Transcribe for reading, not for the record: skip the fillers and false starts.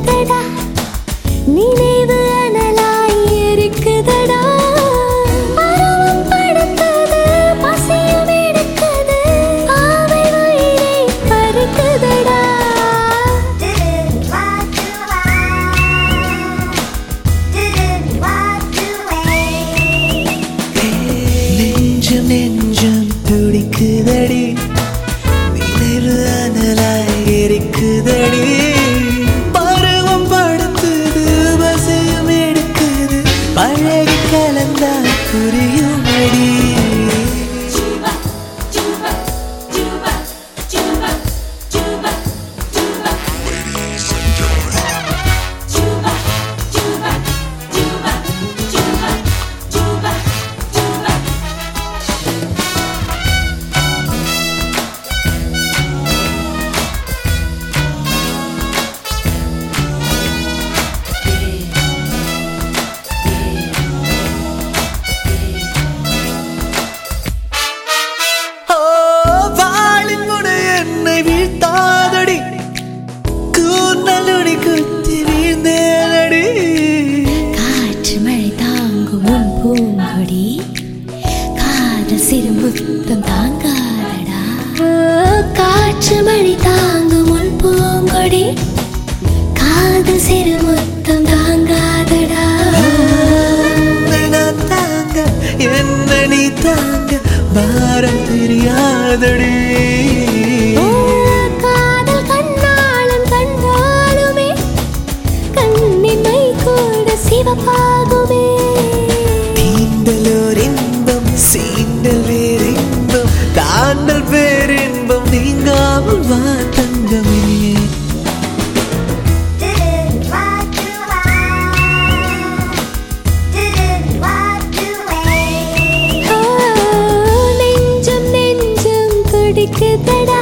இருக்குதடா நினைவு அனலாய் இருக்குதடா பருவம் படுத்தது பசியும் எடுக்குது ஆவை வயிறை பருக்குதடா நெஞ்சம் நெஞ்சம் துடிக்குதடி நினைவு அனலாய் இருக்குதடி பருவம் படுத்துது பசியும் எடுக்குது பழகி கலந்தா புரியும் அடி சிறுமுத்தம் தாங்காதடா காற்று மழை தாங்கும் உன் பூங்கொடி காதல் சிறுமுத்தம் தாங்காதடா தாங்க என்ன நீ தாங்க பாரம் தெரியாதடி காதல் கண்ணாளம் கண்டாலுமே கண்ணின் மை கூட சிவப்பாகுமே சீண்டல் வேறின்பம் தாண்டல் பேரின்பம் நீங்காமல் வா தங்கமே நெஞ்சம் நெஞ்சம் துடிக்குதடா